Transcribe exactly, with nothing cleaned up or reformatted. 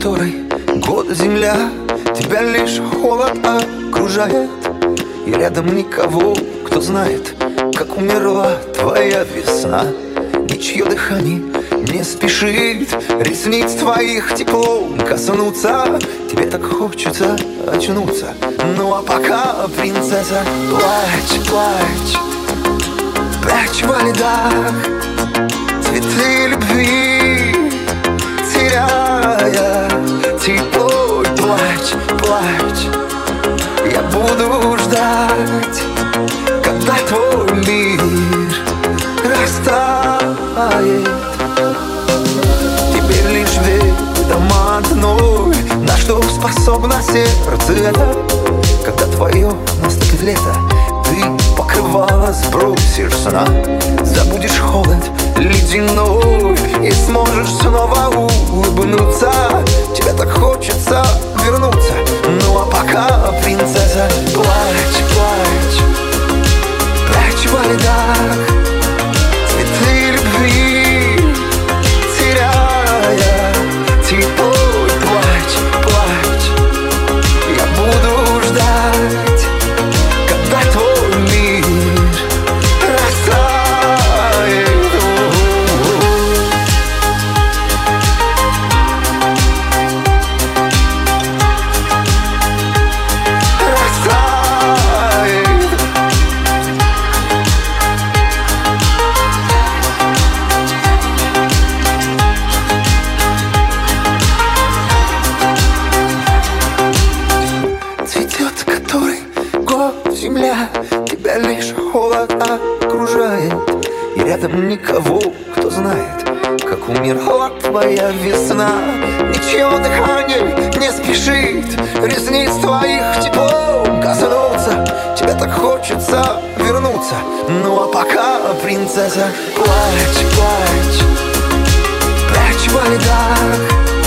которой год земля, тебя лишь холод окружает, и рядом никого, кто знает, как умерла твоя весна. Ничье дыхание не спешит ресниц твоих теплом коснуться. Тебе так хочется очнуться. Ну а пока, принцесса, плачь, плачь, прячь во льдах цветы любви, теряя тепло. Плачь, плачь, я буду ждать, когда твой мир растает. Теперь лишь ведомо одной, на что способно сердце это. Когда твое наступит лето, ты покрывало сбросишь сна, забудешь холод ледяной и сможешь снова улыбнуться. Тебе так хочется вернуться. Ну а пока, принцесса, плачь, плачь, прячь во льдах цветы любви, теряя тепло. Плачь, плачь, я буду ждать, когда твой мир растает. Земля, тебя лишь холод окружает, и рядом никого, кто знает, как умерла твоя весна. Ничье дыхание не спешит ресниц твоих теплом коснуться. Тебе так хочется вернуться. Ну а пока, принцесса, плачь, плачь, прячь во льдах